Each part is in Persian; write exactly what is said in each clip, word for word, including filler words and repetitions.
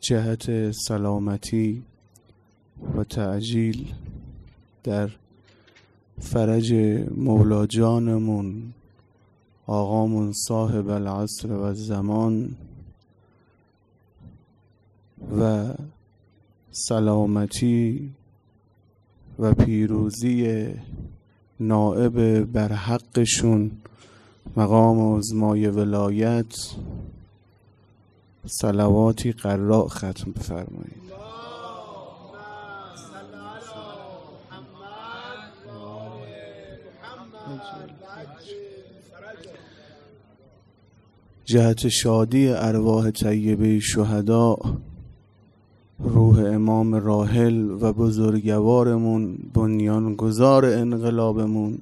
جهت سلامتی و تعجیل در فرج مولا جانمون آقامون صاحب العصر و الزمان و سلامتی و پیروزی نائب بر حقشون مقام عظمای ولایت صلواتی قراء ختم بفرمایید. جهت شادی ارواح طیبه شهدا، روح امام راحل و بزرگوارمون بنیانگذار انقلابمون،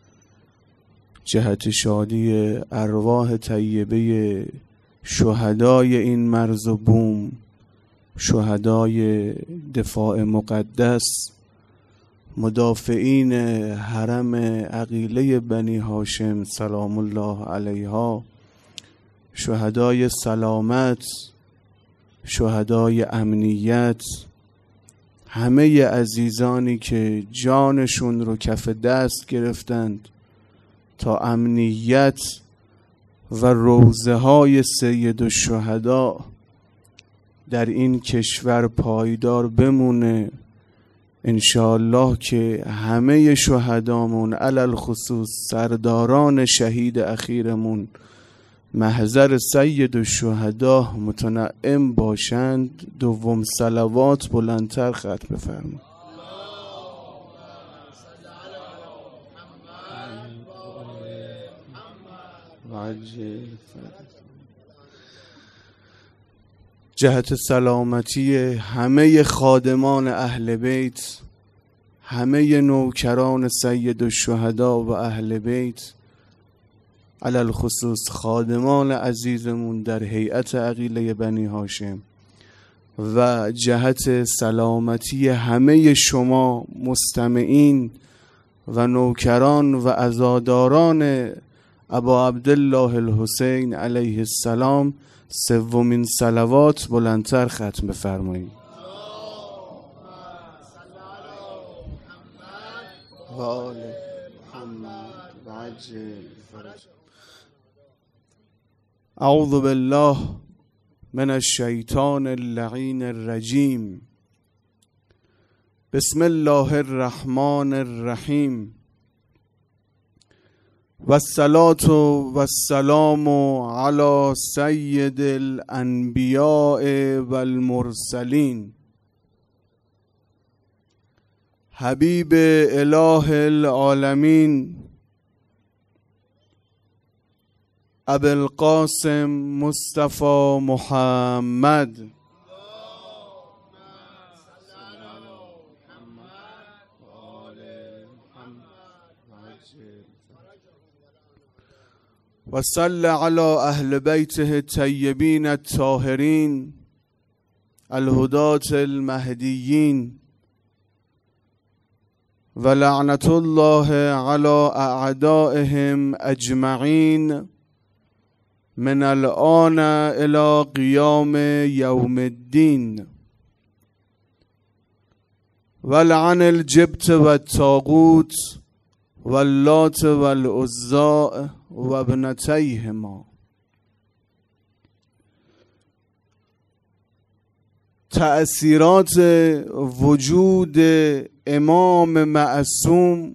جهت شادی ارواح طیبه شهدای این مرز و بوم، شهدای دفاع مقدس، مدافعین حرم عقیله بنی هاشم سلام الله علیها، شهدای سلامت، شهدای امنیت، همه عزیزانی که جانشون رو کف دست گرفتند تا امنیت و روضه های سید الشهدا در این کشور پایدار بمونه. انشاءالله که همه شهدامون علل خصوص سرداران شهید اخیرمون محضر سید الشهدا متنعم باشند. دوم صلوات بلندتر ختم بفرمایید. جهت سلامتی همه خادمان اهل بیت، همه نوکران سید الشهدا و اهل بیت، علل خصوص خادمان عزیزمون در هیئت عقیله بنی هاشم، و جهت سلامتی همه شما مستمعین و نوکران و عزاداران ابا عبدالله الحسین علیه السلام، سومین صلوات بلندتر ختم بفرمایید. و آل محمد و عجل فرج. اعوذ بالله من الشیطان اللعین الرجیم. بسم الله الرحمن الرحیم. والصلاة والسلام على سید الانبیاء والمرسلین حبیب اله العالمین ابی القاسم مصطفی محمد. و صل علی اهل بیته الطیبین الطاهرین الهداة المهدیین و لعنت الله علی اعدائهم اجمعین من الآن الى قیام یوم الدین. و لعن الجبت و الطاغوت و اللات و العزی و ابنتیهما. تأثیرات وجود امام معصوم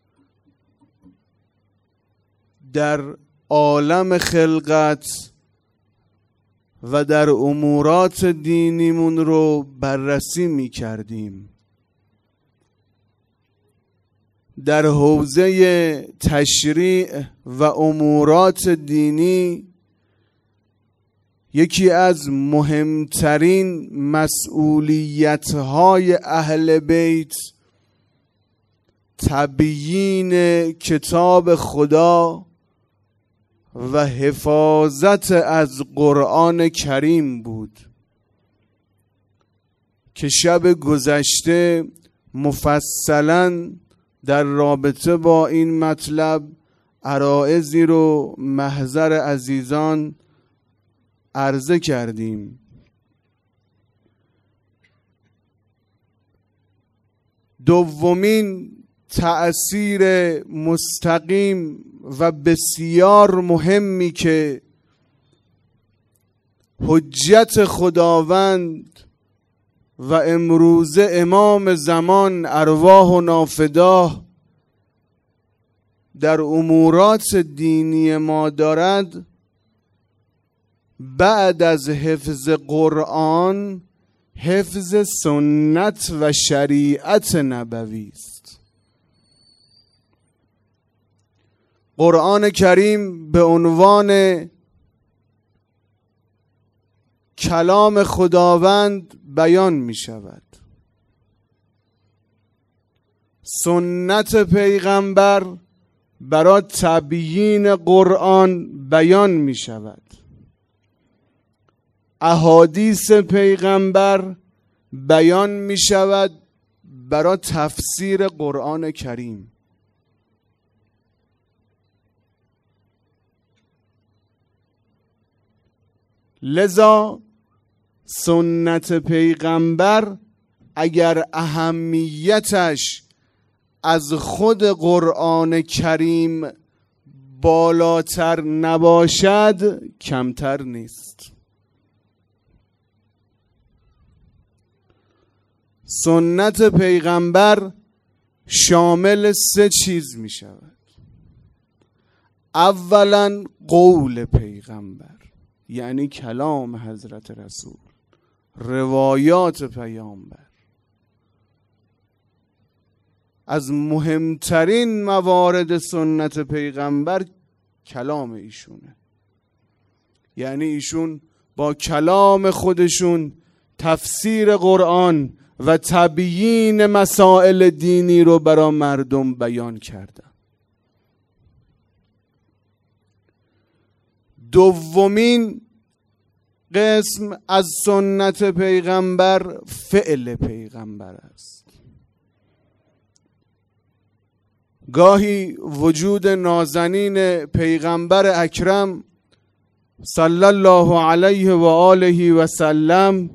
در عالم خلقت و در امورات دینیمون رو بررسی می کردیم. در حوزه تشریع و امورات دینی یکی از مهمترین مسئولیت‌های اهل بیت تبیین کتاب خدا و حفاظت از قرآن کریم بود که شب گذشته مفصلاً در رابطه با این مطلب عرائضی رو محضر عزیزان عرضه کردیم. دومین تأثیر مستقیم و بسیار مهمی که حجت خداوند و امروزه امام زمان ارواح و نافداه در امورات دینی ما دارد، بعد از حفظ قرآن حفظ سنت و شریعت نبوی است. قرآن کریم به عنوان کلام خداوند بیان می شود، سنت پیغمبر برای تبیین قرآن بیان می شود، احادیث پیغمبر بیان می شود برای تفسیر قرآن کریم. لذا سنت پیغمبر اگر اهمیتش از خود قرآن کریم بالاتر نباشد کمتر نیست. سنت پیغمبر شامل سه چیز می شود. اولا قول پیغمبر، یعنی کلام حضرت رسول، روایات پیامبر. از مهمترین موارد سنت پیغمبر کلام ایشونه، یعنی ایشون با کلام خودشون تفسیر قرآن و تبیین مسائل دینی رو برای مردم بیان کردن. دومین قسم از سنت پیغمبر فعل پیغمبر است. گاهی وجود نازنین پیغمبر اکرم صلی الله علیه و آله و سلم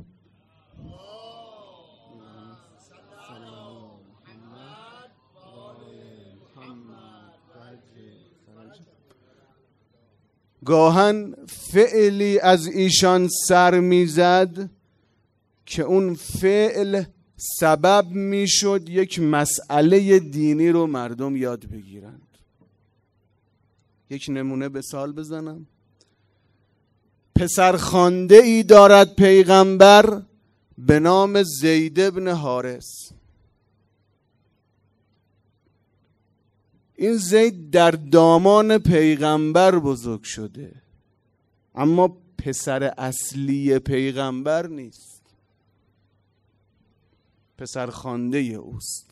گاهن فعلی از ایشان سر میزد که اون فعل سبب میشد یک مسئله دینی رو مردم یاد بگیرند. یک نمونه به سال بزنم. پسرخوانده ای دارد پیغمبر به نام زید ابن حارث. این زید در دامان پیغمبر بزرگ شده، اما پسر اصلی پیغمبر نیست، پسر خوانده اوست.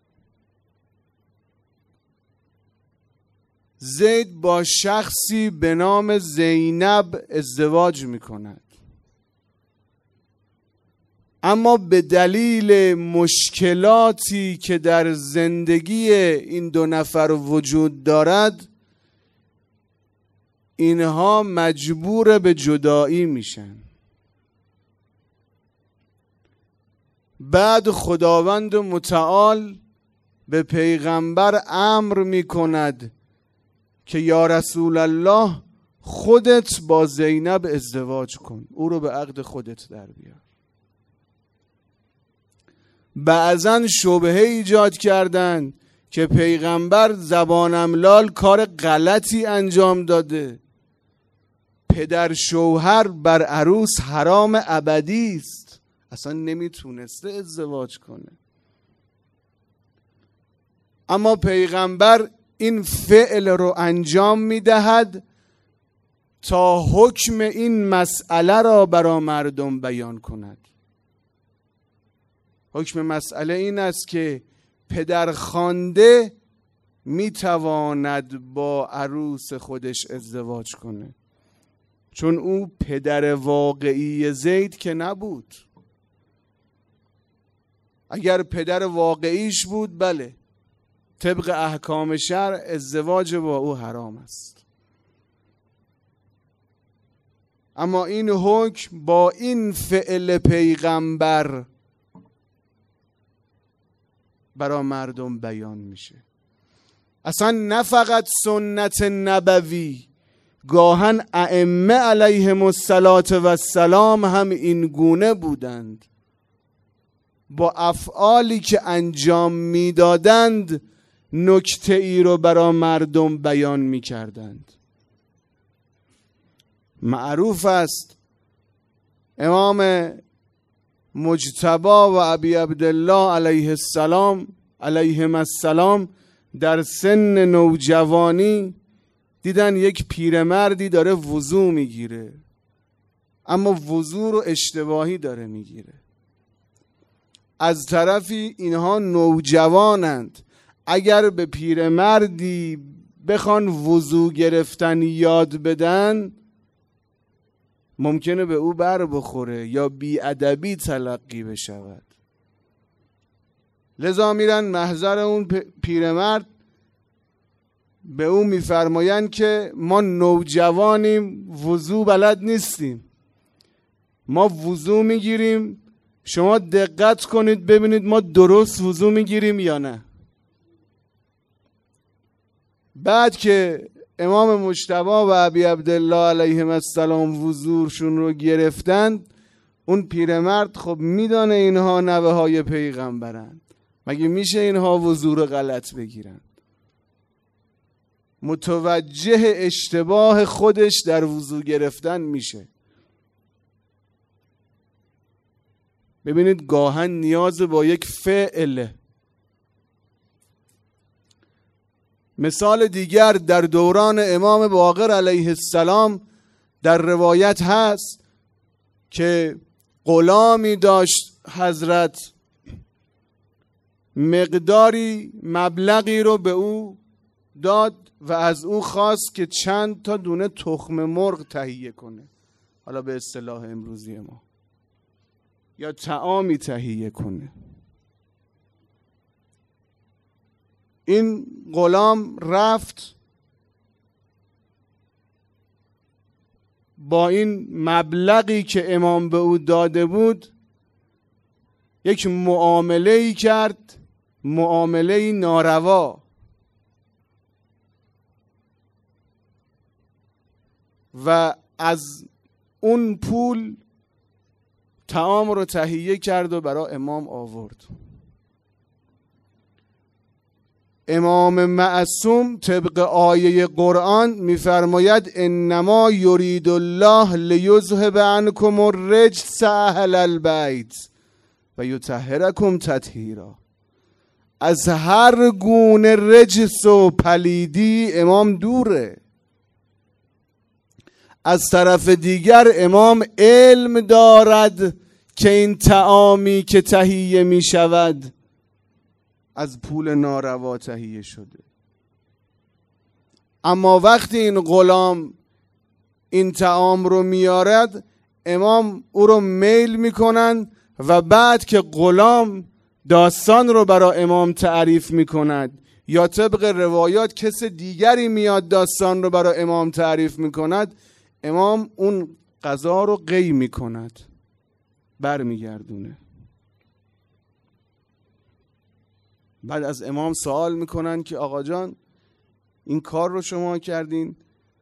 زید با شخصی به نام زینب ازدواج می کند، اما به دلیل مشکلاتی که در زندگی این دو نفر وجود دارد اینها مجبور به جدایی میشن. بعد خداوند متعال به پیغمبر امر میکند که یا رسول الله خودت با زینب ازدواج کن، او رو به عقد خودت در بیار. بعضن شبهه ایجاد کردند که پیغمبر زبان املال کار غلطی انجام داده، پدر شوهر بر عروس حرام ابدی است، اصلا نمیتونسته ازدواج کنه. اما پیغمبر این فعل رو انجام میدهد تا حکم این مسئله را برای مردم بیان کند. حکم مسئله این است که پدرخوانده میتواند با عروس خودش ازدواج کنه، چون او پدر واقعی زید که نبود. اگر پدر واقعیش بود بله، طبق احکام شرع ازدواج با او حرام است. اما این حکم با این فعل پیغمبر برای مردم بیان میشه. اصلا نه فقط سنت نبوی، گاهن ائمه علیهم الصلاة و السلام هم این گونه بودند، با افعالی که انجام میدادند نکته ای رو برای مردم بیان میکردند. معروف است امام مجتبی و ابی عبدالله علیه السلام علیهم السلام در سن نوجوانی دیدن یک پیرمردی داره وضو میگیره، اما وضو رو اشتباهی داره میگیره. از طرفی اینها نوجوانند، اگر به پیرمردی بخوان وضو گرفتن یاد بدن ممکنه به او بر بخوره یا بی‌ادبی تلقی بشود. لذا میرن محضر اون پیرمرد، به او میفرمایند که ما نوجوانیم، وضو بلد نیستیم، ما وضو میگیریم، شما دقت کنید ببینید ما درست وضو میگیریم یا نه. بعد که امام مجتبی و ابی عبدالله علیهم السلام وضوشون رو گرفتند، اون پیرمرد خب میدانه اینها نوه های پیغمبرند، مگه میشه اینها وضو رو غلط بگیرن؟ متوجه اشتباه خودش در وضو گرفتن میشه. ببینید گاهن نیاز با یک فعله. مثال دیگر در دوران امام باقر علیه السلام در روایت هست که غلامی داشت حضرت، مقداری مبلغی رو به او داد و از او خواست که چند تا دونه تخم مرغ تهیه کنه، حالا به اصطلاح امروزی ما، یا طعامی تهیه کنه. این غلام رفت با این مبلغی که امام به او داده بود یک معامله‌ای کرد، معامله‌ای ناروا، و از اون پول طعام رو تهیه کرد و برای امام آورد. امام معصوم طبق آیه قرآن میفرماید انما یرید الله لیذهب عنکم الرجس اهل البیت و یطهرکم تطهیرا. از هر گونه رجس و پلیدی امام دوره. از طرف دیگر امام علم دارد که این طعامی که تهیه می شود از پول ناروا تهیه شده. اما وقتی این غلام این طعام رو میارد، امام او رو میل میکنن و بعد که غلام داستان رو برای امام تعریف میکند یا طبق روایات کس دیگری میاد داستان رو برای امام تعریف میکند، امام اون غذا رو قی میکند، بر میگردونه. بعد از امام سوال میکنن که آقا جان این کار رو شما کردین؟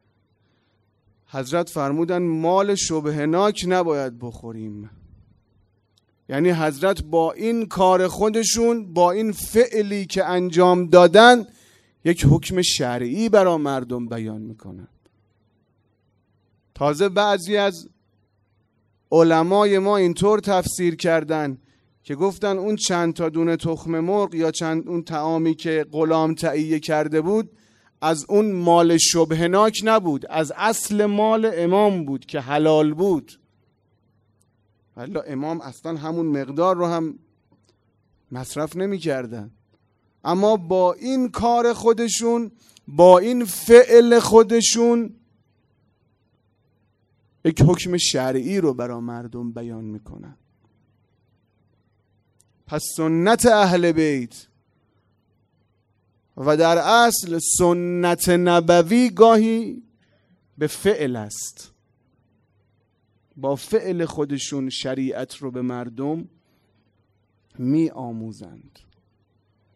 حضرت فرمودن مال شبهناک نباید بخوریم. یعنی حضرت با این کار خودشون، با این فعلی که انجام دادن، یک حکم شرعی برای مردم بیان میکنن. تازه بعضی از علمای ما اینطور تفسیر کردن که گفتن اون چند تا دونه تخم مرغ یا چند اون طعامی که غلام تهیه کرده بود از اون مال شبهناک نبود، از اصل مال امام بود که حلال بود. ولی امام اصلا همون مقدار رو هم مصرف نمی کردن. اما با این کار خودشون، با این فعل خودشون، یک حکم شرعی رو برای مردم بیان میکنن. پس سنت اهل بیت و در اصل سنت نبوی گاهی به فعل است. با فعل خودشون شریعت رو به مردم می آموزند.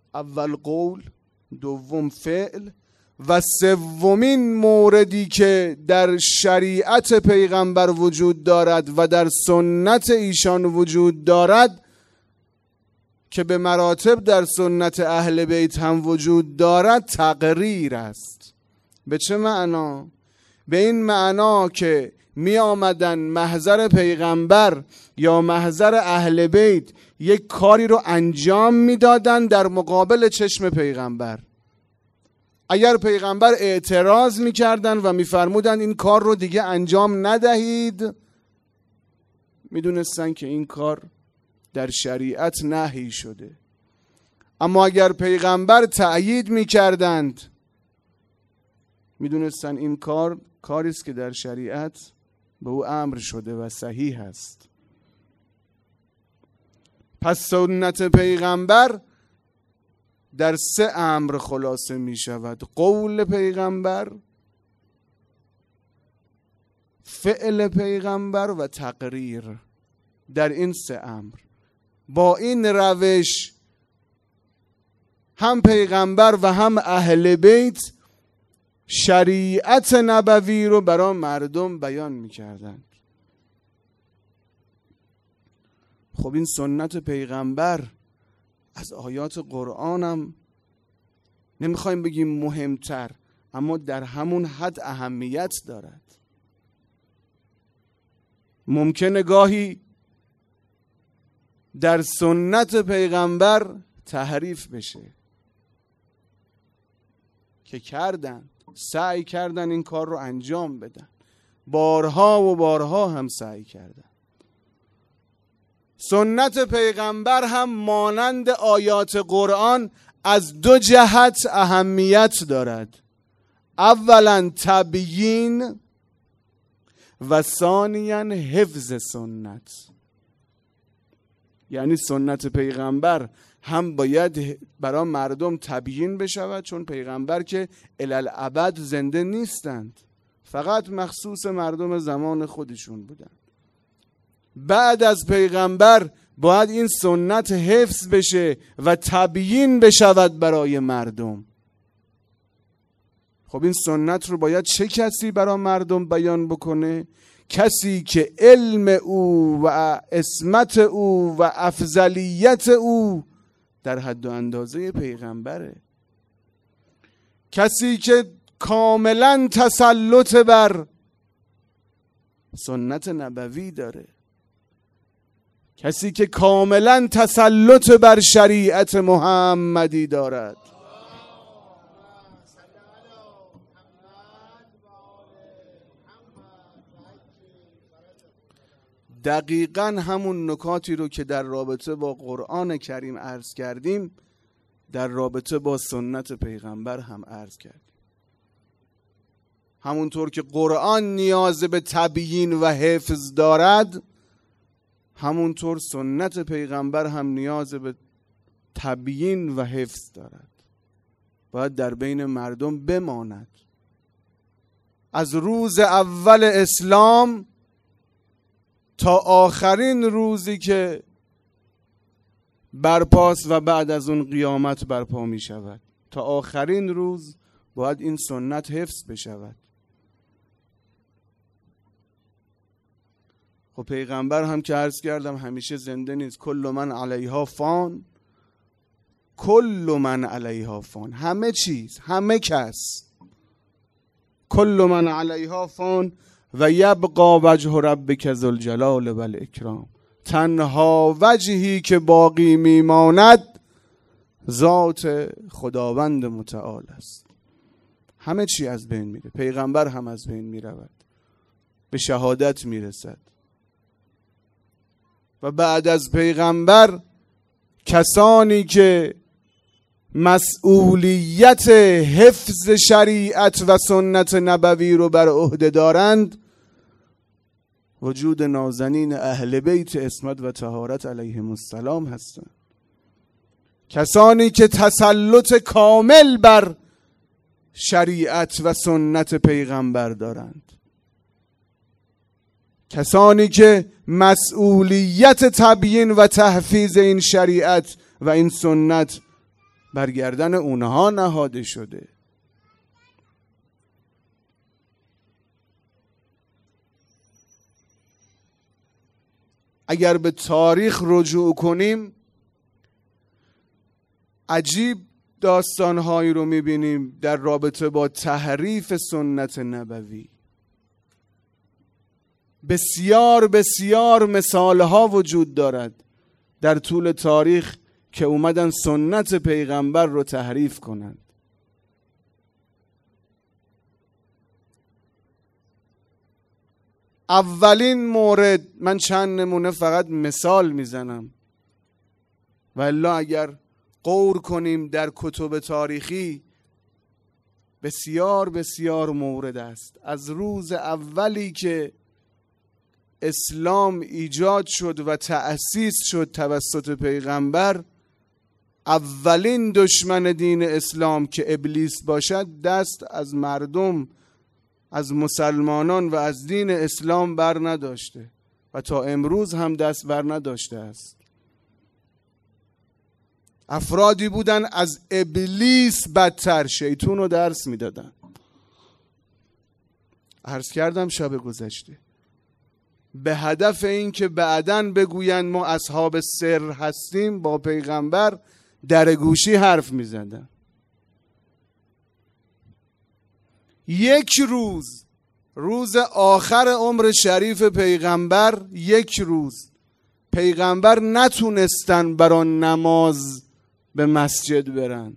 اول قول، دوم فعل، و سومین موردی که در شریعت پیغمبر وجود دارد و در سنت ایشان وجود دارد که به مراتب در سنت اهل بیت هم وجود دارد تقریر است. به چه معنا؟ به این معنا که می آمدن محضر پیغمبر یا محضر اهل بیت یک کاری رو انجام می دادن در مقابل چشم پیغمبر. اگر پیغمبر اعتراض می کردن و می فرمودن این کار رو دیگه انجام ندهید، می دونستن که این کار در شریعت نهی شده. اما اگر پیغمبر تأیید می کردند، می دونستن این کار کاری است که در شریعت به او امر شده و صحیح است. پس سنت پیغمبر در سه امر خلاصه می شود: قول پیغمبر، فعل پیغمبر و تقریر. در این سه امر، با این روش هم پیغمبر و هم اهل بیت شریعت نبوی رو برای مردم بیان می کردن. خب این سنت پیغمبر از آیات قرآن هم نمیخوایم بگیم مهمتر، اما در همون حد اهمیت دارد. ممکنه گاهی در سنت پیغمبر تحریف بشه که کردن، سعی کردن این کار رو انجام بدن، بارها و بارها هم سعی کردن. سنت پیغمبر هم مانند آیات قرآن از دو جهت اهمیت دارد: اولا تبیین و ثانیا حفظ سنت. یعنی سنت پیغمبر هم باید برای مردم تبیین بشود، چون پیغمبر که الالعبد زنده نیستند، فقط مخصوص مردم زمان خودشون بودند. بعد از پیغمبر باید این سنت حفظ بشه و تبیین بشود برای مردم. خب این سنت رو باید چه کسی برای مردم بیان بکنه؟ کسی که علم او و عصمت او و افضلیت او در حد و اندازه پیغمبره. کسی که کاملا تسلط بر سنت نبوی داره. کسی که کاملا تسلط بر شریعت محمدی دارد. دقیقاً همون نکاتی رو که در رابطه با قرآن کریم عرض کردیم در رابطه با سنت پیغمبر هم عرض کردیم. همونطور که قرآن نیاز به تبیین و حفظ دارد، همونطور سنت پیغمبر هم نیاز به تبیین و حفظ دارد. باید در بین مردم بماند. از روز اول اسلام تا آخرین روزی که برپاست و بعد از اون قیامت برپا می شود، تا آخرین روز باید این سنت حفظ بشود. خب پیغمبر هم که عرض کردم همیشه زنده نیست. کل من علیها فان، کل من علیها فان، همه چیز، همه کس. کل من علیها فان و یبقى وجه ربک ذوالجلال و الاکرام. تنها وجهی که باقی میماند ذات خداوند متعال است. همه چی از بین میره، پیغمبر هم از بین میرود، به شهادت میرسد. و بعد از پیغمبر کسانی که مسئولیت حفظ شریعت و سنت نبوی رو بر عهده دارند، وجود نازنین اهل بیت عصمت و طهارت علیهم السلام هستند. کسانی که تسلط کامل بر شریعت و سنت پیغمبر دارند. کسانی که مسئولیت تبیین و تحفیظ این شریعت و این سنت بر گردن اونها نهاده شده. اگر به تاریخ رجوع کنیم عجیب داستانهایی رو میبینیم در رابطه با تحریف سنت نبوی. بسیار بسیار مثالها وجود دارد در طول تاریخ که اومدن سنت پیغمبر رو تحریف کنند. اولین مورد، من چند نمونه فقط مثال میزنم و الا اگر غور کنیم در کتب تاریخی بسیار بسیار مورد است. از روز اولی که اسلام ایجاد شد و تأسیس شد توسط پیغمبر، اولین دشمن دین اسلام که ابلیس باشد دست از مردم، از مسلمانان و از دین اسلام بر نداشته و تا امروز هم دست بر نداشته است. افرادی بودن از ابلیس بدتر، شیطون رو درس میدادن. عرض کردم شب گذشته به هدف این که بعداً بگویند ما اصحاب سر هستیم، با پیغمبر در گوشی حرف میزدن. یک روز، روز آخر عمر شریف پیغمبر، یک روز پیغمبر نتونستن برای نماز به مسجد برن،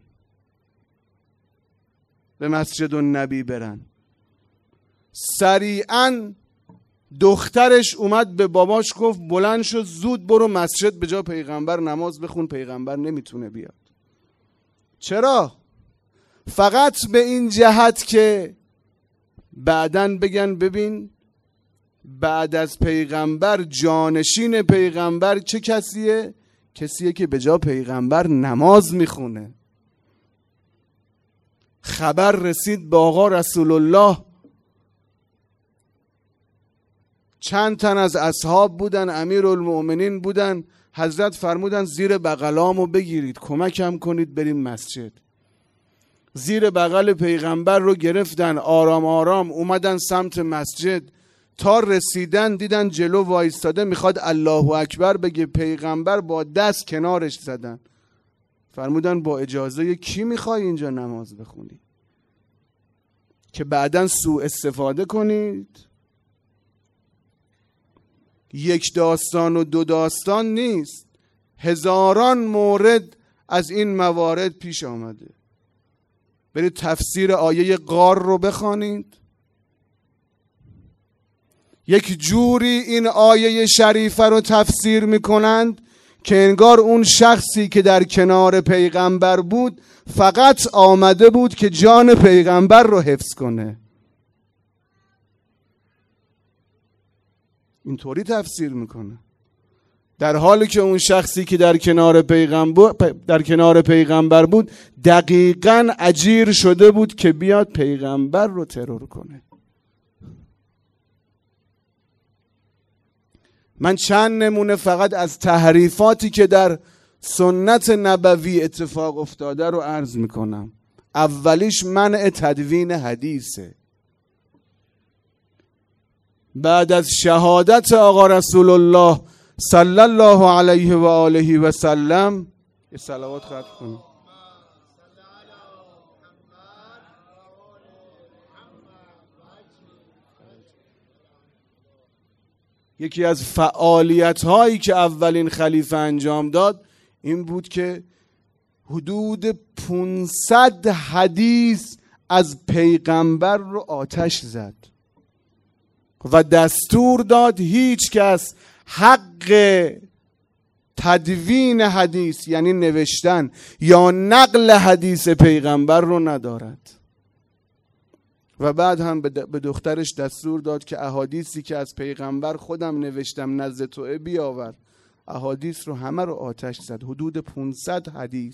به مسجد النبی برن. سریعاً دخترش اومد به باباش گفت بلند شو زود برو مسجد به جا پیغمبر نماز بخون، پیغمبر نمیتونه بیاد. چرا؟ فقط به این جهت که بعدن بگن ببین بعد از پیغمبر جانشین پیغمبر چه کسیه؟ کسیه که به جا پیغمبر نماز میخونه. خبر رسید به آقا رسول الله. چند تن از اصحاب بودن، امیرالمؤمنین بودن، حضرت فرمودن زیر بغلامو بگیرید کمکم کنید بریم مسجد. زیر بغل پیغمبر رو گرفتن، آرام آرام اومدن سمت مسجد. تا رسیدن دیدن جلو وایستاده میخواد الله اکبر بگه، پیغمبر با دست کنارش زدن. فرمودن با اجازه کی میخوای اینجا نماز بخونی که بعداً سوء استفاده کنید؟ یک داستان و دو داستان نیست، هزاران مورد از این موارد پیش آمده. برید تفسیر آیه غار رو بخوانید. یک جوری این آیه شریفه رو تفسیر میکنند که انگار اون شخصی که در کنار پیغمبر بود فقط آمده بود که جان پیغمبر رو حفظ کنه. اینطوری تفسیر میکنه، در حالی که اون شخصی که در کنار پیغمبر در کنار پیغمبر بود دقیقاً اجیر شده بود که بیاد پیغمبر رو ترور کنه. من چند نمونه فقط از تحریفاتی که در سنت نبوی اتفاق افتاده رو عرض میکنم. اولیش منع تدوین حدیثه. بعد از شهادت آقا رسول الله صلی الله علیه و آله و سلم، یه صلوات ختم کنیم. یکی از فعالیت هایی که اولین خلیفه انجام داد این بود که حدود پانصد حدیث از پیغمبر رو آتش زد و دستور داد هیچ کس حق تدوین حدیث یعنی نوشتن یا نقل حدیث پیغمبر رو ندارد. و بعد هم به دخترش دستور داد که احادیثی که از پیغمبر خودم نوشتم نزد تو بیاور. احادیث رو همه رو آتش زد، حدود پانصد حدیث.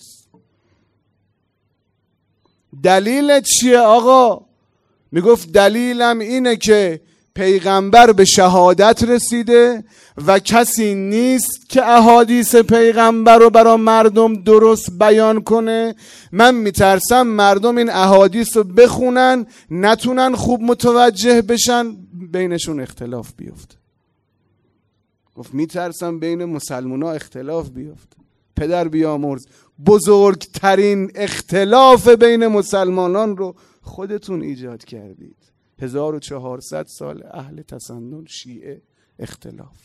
دلیل چیه آقا؟ میگفت دلیلم اینه که پیغمبر به شهادت رسیده و کسی نیست که احادیث پیغمبر رو برای مردم درست بیان کنه. من میترسم مردم این احادیث رو بخونن نتونن خوب متوجه بشن، بینشون اختلاف بیفته. گفت میترسم بین مسلمونا اختلاف بیفته. پدر بیامرز، بزرگترین اختلاف بین مسلمانان رو خودتون ایجاد کردید. هزار و چهارصد سال اهل تسنن شیعه اختلاف.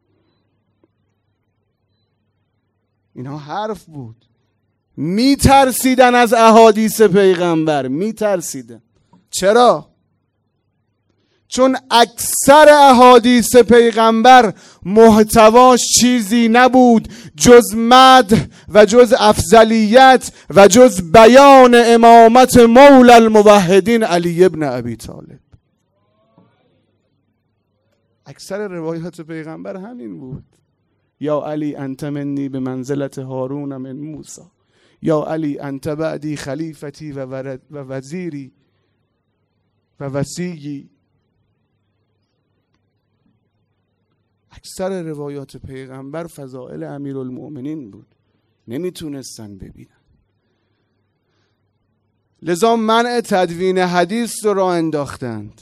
اینها حرف بود. میترسیدن از احادیث پیغمبر، میترسیدن. چرا؟ چون اکثر احادیث پیغمبر محتواش چیزی نبود جز مدح و جز افضلیت و جز بیان امامت مولا الموحدین علی ابن ابی طالب. اکثر روایات پیغمبر همین بود. یا علی انت منی به منزلت هارون من موسی، یا علی انت بعدی خلیفتی و, و وزیری و وصیی. اکثر روایات پیغمبر فضائل امیرالمؤمنین بود، نمیتونستن ببینن. لذا منع تدوین حدیث رو راه انداختند.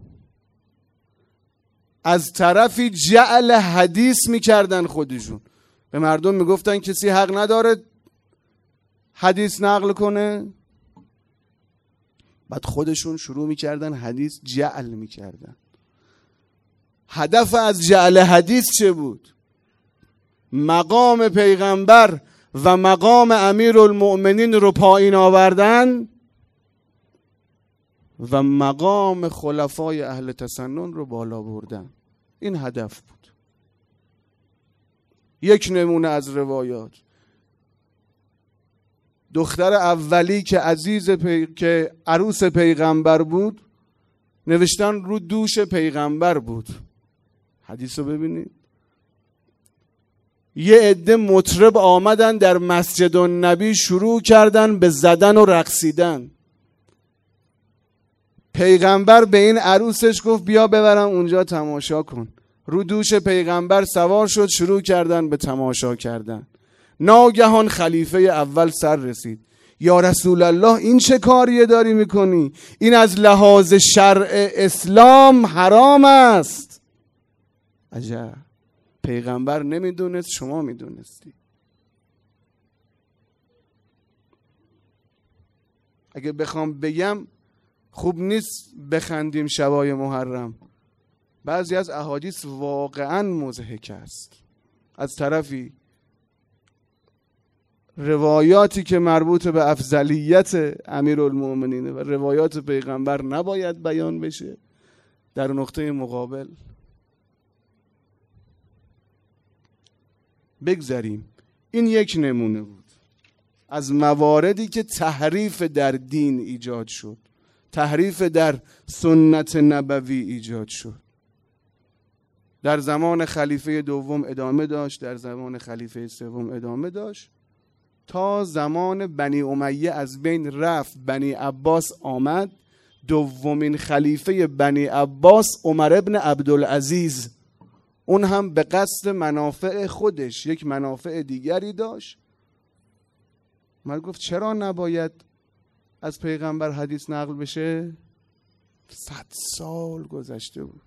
از طرفی جعل حدیث میکردن خودشون. به مردم میگفتن کسی حق نداره حدیث نقل کنه. بعد خودشون شروع میکردن حدیث جعل میکردن. هدف از جعل حدیث چه بود؟ مقام پیغمبر و مقام امیرالمؤمنین رو پایین آوردن و مقام خلفای اهل تسنن رو بالا بردن. این هدف بود. یک نمونه از روایات: دختر اولی که عزیز پی... که عروس پیغمبر بود، نوشتن رو دوش پیغمبر بود. حدیث رو ببینید. یه عده مطرب آمدن در مسجد النبی شروع کردن به زدن و رقصیدن. پیغمبر به این عروسش گفت بیا ببرم اونجا تماشا کن. رو دوش پیغمبر سوار شد، شروع کردن به تماشا کردن. ناگهان خلیفه اول سر رسید. یا رسول الله این چه کاریه داری میکنی؟ این از لحاظ شرع اسلام حرام است. عجب، پیغمبر نمیدونست، شما میدونستی. اگه بخوام بگم خوب نیست بخندیم شبای محرم. بعضی از احادیث واقعا مضحک است. از طرفی روایاتی که مربوط به افضلیت امیرالمؤمنین و روایات پیغمبر نباید بیان بشه. در نقطه مقابل بگذاریم. این یک نمونه بود از مواردی که تحریف در دین ایجاد شد، تحریف در سنت نبوی ایجاد شد. در زمان خلیفه دوم ادامه داشت، در زمان خلیفه سوم ادامه داشت، تا زمان بنی امیه از بین رفت، بنی عباس آمد. دومین خلیفه بنی عباس عمر ابن عبدالعزیز، اون هم به قصد منافع خودش یک منافع دیگری داشت. من گفت چرا نباید از پیغمبر حدیث نقل بشه؟ صد سال گذشته بود.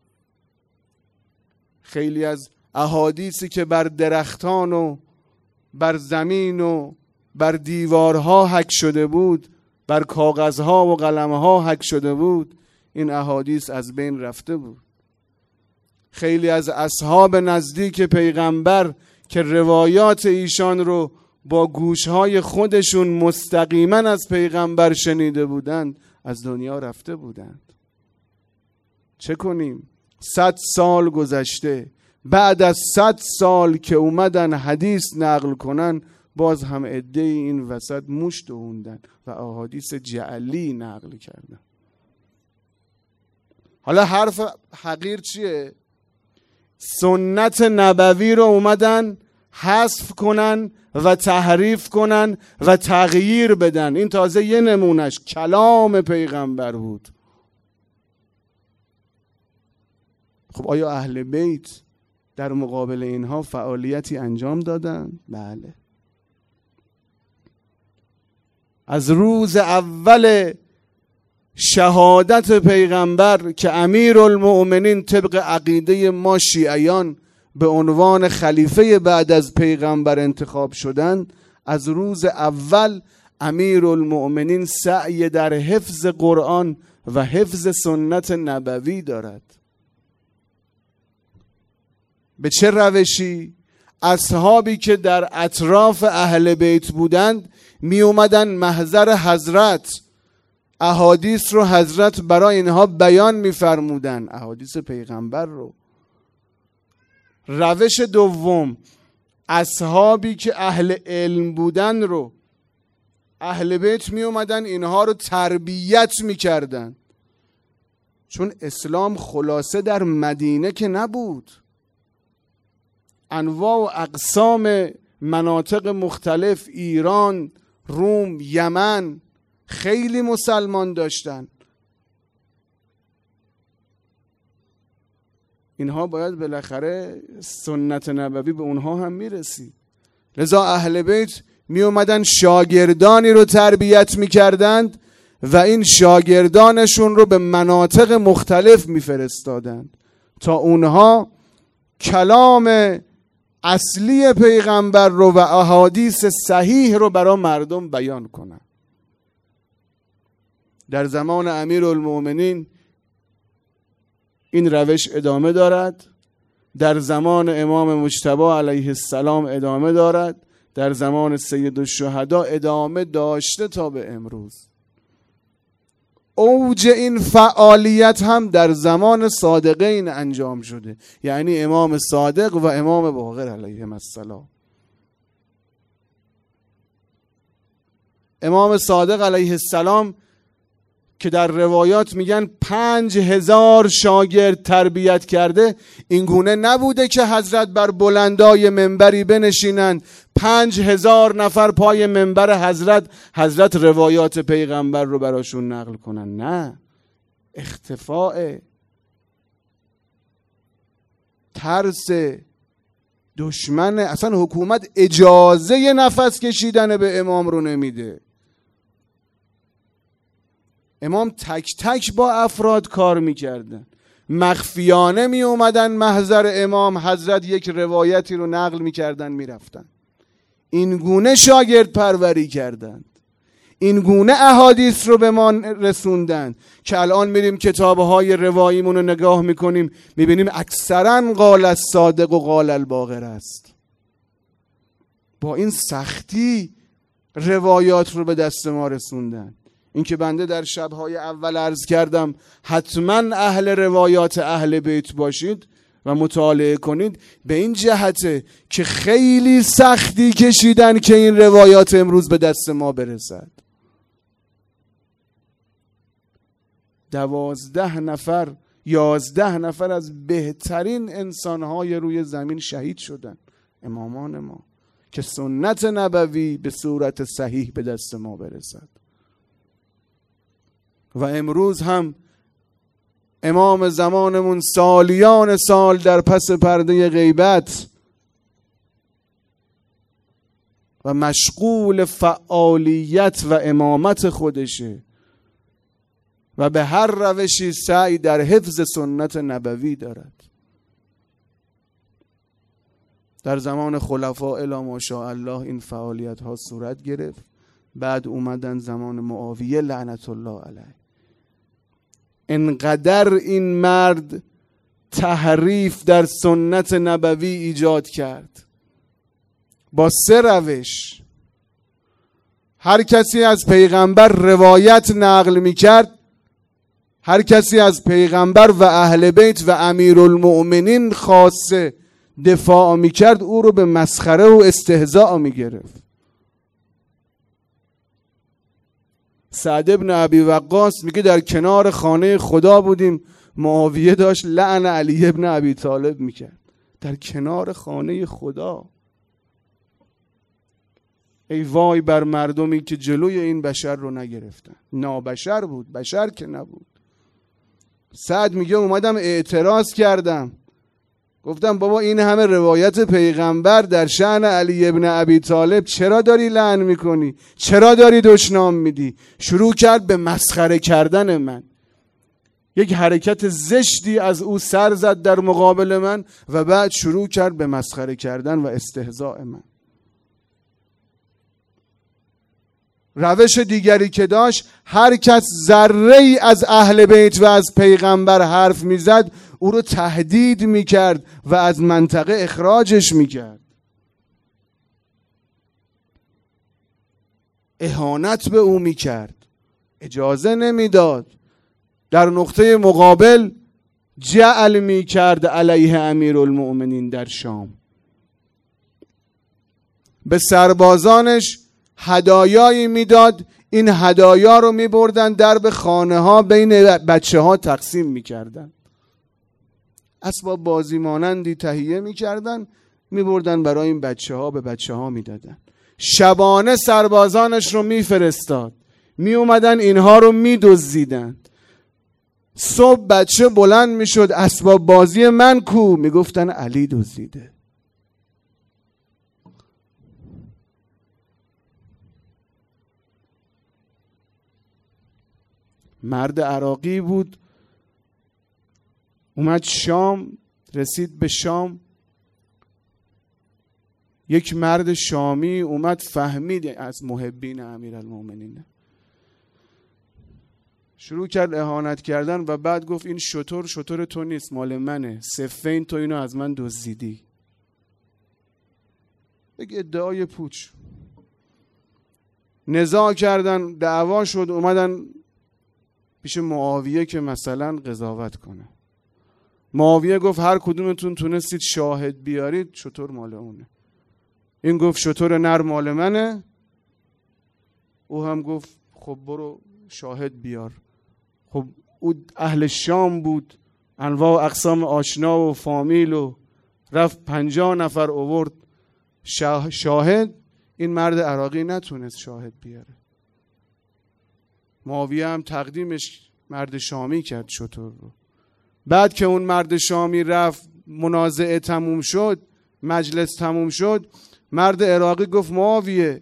خیلی از احادیثی که بر درختان و بر زمین و بر دیوارها حک شده بود، بر کاغذها و قلمها حک شده بود، این احادیث از بین رفته بود. خیلی از اصحاب نزدیک پیغمبر که روایات ایشان رو با گوشهای خودشون مستقیما از پیغمبر شنیده بودند، از دنیا رفته بودند. چه کنیم؟ صد سال گذشته. بعد از صد سال که اومدن حدیث نقل کنن، باز هم عده این وسط موش دووندن و احادیث جعلی نقل کردن. حالا حرف حقیر چیه؟ سنت نبوی رو اومدن حذف کنن و تحریف کنن و تغییر بدن. این تازه یه نمونش کلام پیغمبر بود. خب آیا اهل بیت در مقابل اینها فعالیتی انجام دادن؟ بله. از روز اول شهادت پیغمبر که امیرالمؤمنین طبق عقیده ما شیعیان به عنوان خلیفه بعد از پیغمبر انتخاب شدند، از روز اول امیرالمؤمنین سعی در حفظ قرآن و حفظ سنت نبوی دارد. به چه روشی؟ اصحابی که در اطراف اهل بیت بودند می اومدن محضر حضرت، احادیث رو حضرت برای اینها بیان می فرمودن، احادیث پیغمبر رو. روش دوم، اصحابی که اهل علم بودن رو اهل بیت می اومدن اینها رو تربیت می کردن، چون اسلام خلاصه در مدینه که نبود. انواع و اقسام مناطق مختلف، ایران، روم، یمن، خیلی مسلمان داشتن. اینها باید بالاخره سنت نبوی به اونها هم میرسید. لذا اهل بیت می اومدن شاگردانی رو تربیت میکردند و این شاگردانشون رو به مناطق مختلف میفرستادند تا اونها کلام اصلی پیغمبر رو و احادیث صحیح رو برای مردم بیان کنن. در زمان امیرالمؤمنین این روش ادامه دارد، در زمان امام مجتبی علیه السلام ادامه دارد، در زمان سید الشهدا ادامه داشته تا به امروز. اوج این فعالیت هم در زمان صادقین انجام شده، یعنی امام صادق و امام باقر علیهم السلام. امام صادق علیه السلام که در روایات میگن پنج هزار شاگرد تربیت کرده، این گونه نبوده که حضرت بر بلندای منبری بنشینند پنج هزار نفر پای منبر حضرت حضرت روایات پیغمبر رو براشون نقل کنن. نه، اختفاء، ترس، دشمن. اصلا حکومت اجازه نفس کشیدن به امام رو نمیده. امام تک تک با افراد کار میکردن، مخفیانه می اومدن محضر امام، حضرت یک روایتی رو نقل میکردن میرفتن. این گونه شاگرد پروری کردند، این گونه احادیث رو به ما رسوندن که الان میریم کتابهای رواییمون رو نگاه میکنیم میبینیم اکثرا قال الصادق و قال الباقر است. با این سختی روایات رو به دست ما رسوندن. این که بنده در شبهای اول عرض کردم حتما اهل روایات اهل بیت باشید و مطالعه کنید، به این جهته که خیلی سختی کشیدن که این روایات امروز به دست ما برسد. دوازده نفر یازده نفر از بهترین انسانهای روی زمین شهید شدن، امامان ما، که سنت نبوی به صورت صحیح به دست ما برسد. و امروز هم امام زمانمون سالیان سال در پس پرده غیبت و مشغول فعالیت و امامت خودشه و به هر روشی سعی در حفظ سنت نبوی دارد. در زمان خلفاء الی ماشاءالله این فعالیت ها صورت گرفت. بعد اومدن زمان معاویه لعنت الله علیه. انقدر این مرد تحریف در سنت نبوی ایجاد کرد با سه روش. هر کسی از پیغمبر روایت نقل می کرد، هر کسی از پیغمبر و اهل بیت و امیرالمؤمنین خاصه دفاع می کرد، او رو به مسخره و استهزاء می گرفت. سعد ابن ابی وقاص میگه در کنار خانه خدا بودیم، معاویه داشت لعن علی ابن ابی طالب میکرد در کنار خانه خدا. ای وای بر مردمی که جلوی این بشر رو نگرفتن. نابشر بود، بشر که نبود. سعد میگه اومدم اعتراض کردم، گفتم بابا این همه روایت پیغمبر در شأن علی ابن ابی طالب چرا داری لعن میکنی؟ چرا داری دشنام میدی؟ شروع کرد به مسخره کردن من. یک حرکت زشتی از او سر زد در مقابل من و بعد شروع کرد به مسخره کردن و استهزاء من. روش دیگری که داشت، هر کس ذره ای از اهل بیت و از پیغمبر حرف میزد او رو تهدید میکرد و از منطقه اخراجش میکرد. اهانت به او میکرد، اجازه نمیداد. در نقطه مقابل جعل میکرد علیه امیرالمؤمنین در شام. به سربازانش هدایایی میداد، این هدایا رو میبردن درب خانه ها بین بچه ها تقسیم میکردن. اسباب بازی مانندی تهیه میکردن، میبردن برای این بچه ها، به بچه ها میدادن. شبانه سربازانش رو میفرستاد، میومدن اینها رو میدزدیدن. صبح بچه بلند میشد، اسباب بازی من کو؟ میگفتن علی دزدیده. مرد عراقی بود، اومد شام، رسید به شام، یک مرد شامی اومد فهمید از محبین امیرالمؤمنین، شروع کرد اهانت کردن و بعد گفت این شتر شتر تو نیست، مال منه، صفین تو اینو از من دزدیدی. یک ادعای پوچ. نزاع کردن، دعوا شد، اومدن پیش معاویه که مثلا قضاوت کنه. معاویه گفت هر کدومتون تونستید شاهد بیارید، شتر مال اونه. این گفت شتر نر مال منه، او هم گفت خب برو شاهد بیار. خب او اهل شام بود، انواع و اقسام آشنا و فامیل، و رفت پنجاه نفر آورد شاهد. این مرد عراقی نتونست شاهد بیاره. معاویه هم تقدیمش مرد شامی کرد شتر رو. بعد که اون مرد شامی رفت، منازعه تموم شد، مجلس تموم شد، مرد عراقی گفت معاویه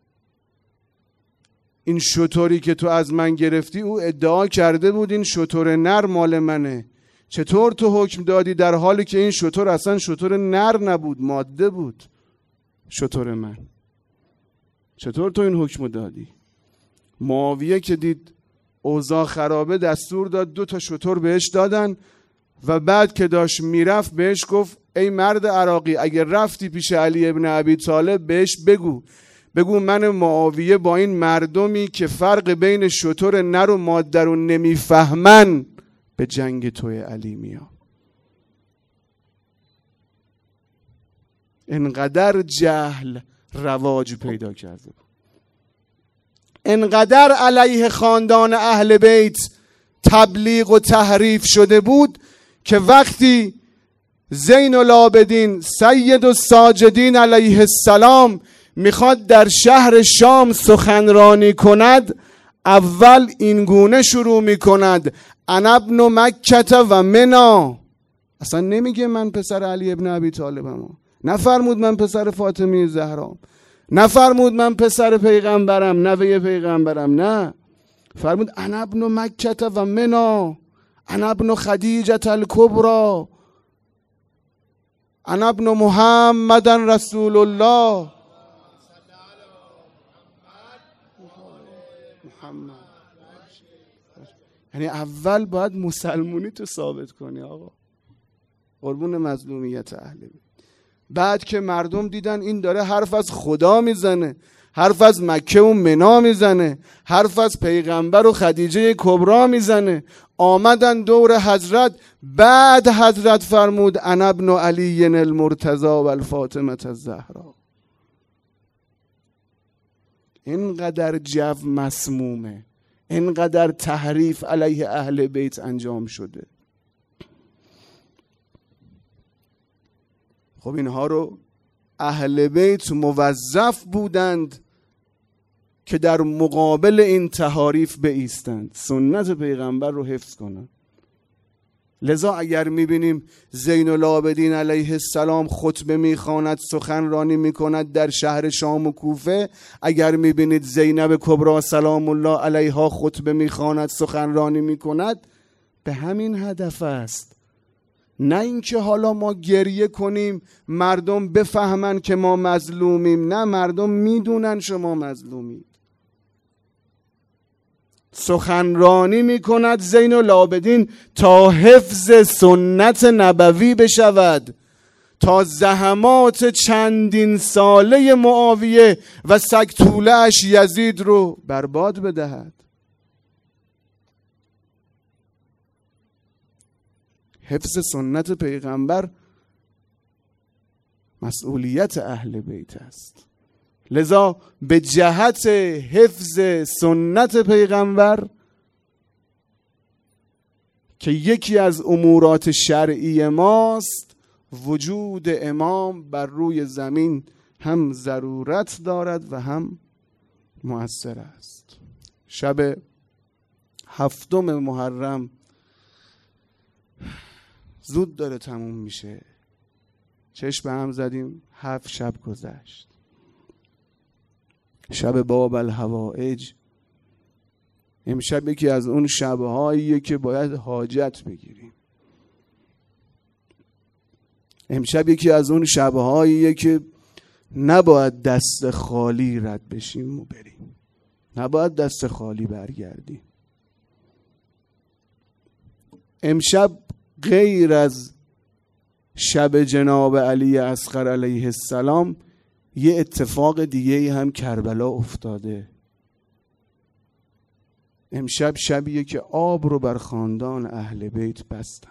این شتری که تو از من گرفتی او ادعا کرده بود این شتر نر مال منه، چطور تو حکم دادی در حالی که این شتر اصلا شتر نر نبود، ماده بود شتر من؟ چطور تو این حکم دادی؟ معاویه که دید اوضاع خرابه دستور داد دو تا شتر بهش دادن و بعد که داشت میرفت بهش گفت ای مرد عراقی اگر رفتی پیش علی ابن ابی طالب بهش بگو بگو من معاویه با این مردمی که فرق بین شتر نر و ماده رو نمیفهمن به جنگ توی علی میام. انقدر جهل رواج پیدا کرده بود، انقدر علیه خاندان اهل بیت تبلیغ و تحریف شده بود که وقتی زین العابدین سید الساجدین علیه السلام میخواد در شهر شام سخنرانی کند، اول این گونه شروع میکند انا ابن مکه و منا. اصلا نمیگه من پسر علی ابن ابی طالبم، نفرمود من پسر فاطمه زهرا، نفرمود من پسر پیغمبرم، نوه پیغمبرم، نه، فرمود انا ابن مکه و منا، انا ابن خدیجه الکبری، انا ابن محمد رسول الله. محمد. یعنی اول باید مسلمونی تو ثابت کنی آقا، قربون مظلومیت اهل بیت. بعد که مردم دیدن این داره حرف از خدا میزنه، حرف از مکه و منا میزنه، حرف از پیغمبر و خدیجه کبرا میزنه، آمدن دور حضرت. بعد حضرت فرمود انا ابن علی المرتضی و الفاطمه الزهرا. اینقدر جو مسمومه، اینقدر تحریف علیه اهل بیت انجام شده. خب اینها رو اهل بیت موظف بودند که در مقابل این تحاریف بایستند، سنت پیغمبر رو حفظ کنند. لذا اگر میبینیم زین العابدین علیه السلام خطبه میخواند، سخنرانی میکند در شهر شام و کوفه، اگر میبینید زینب کبری سلام الله علیها خطبه میخواند، سخنرانی میکند، به همین هدف است. نه اینکه حالا ما گریه کنیم مردم بفهمن که ما مظلومیم. نه، مردم میدونن شما مظلومید. سخنرانی میکند زین العابدین تا حفظ سنت نبوی بشود، تا زحمات چندین ساله معاویه و سگطوله اش یزید رو برباد بدهد. حفظ سنت پیغمبر مسئولیت اهل بیت است. لذا به جهت حفظ سنت پیغمبر که یکی از امورات شرعی ماست، وجود امام بر روی زمین هم ضرورت دارد و هم مؤثر است. شب هفتم محرم زود داره تموم میشه. چشم به هم زدیم، هفت شب گذشت. شب باب الحوائج امشب یکی از اون شبهاییه که باید حاجت بگیریم. امشب یکی از اون شبهاییه که نباید دست خالی رد بشیم و بریم، نباید دست خالی برگردیم. امشب غیر از شب جناب علی اصغر علیه السلام یه اتفاق دیگه هم کربلا افتاده. امشب شبیه که آب رو بر خاندان اهل بیت بستند.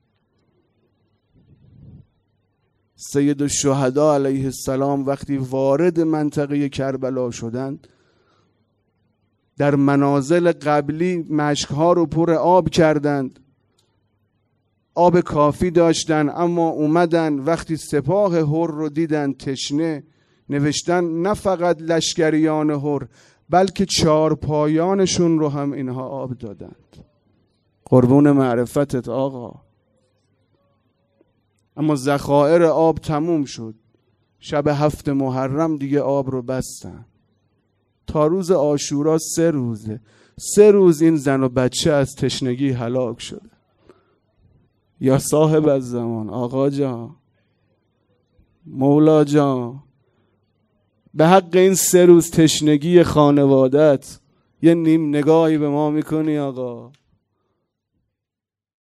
سید الشهدا علیه السلام وقتی وارد منطقه کربلا شدند، در منازل قبلی مشک‌ها رو پر آب کردند، آب کافی داشتن، اما اومدن وقتی سپاه هر رو دیدن تشنه، نوشتن نه فقط لشکریان هر بلکه چارپایانشون رو هم اینها آب دادند. قربون معرفتت آقا. اما ذخایر آب تموم شد. شب هفت محرم دیگه آب رو بستن. تا روز عاشورا سه روزه. سه روز این زن و بچه از تشنگی هلاک شده. یا صاحب الزمان، آقا جان، مولا جان، به حق این سه روز تشنگی خانوادت یه نیم نگاهی به ما میکنی آقا؟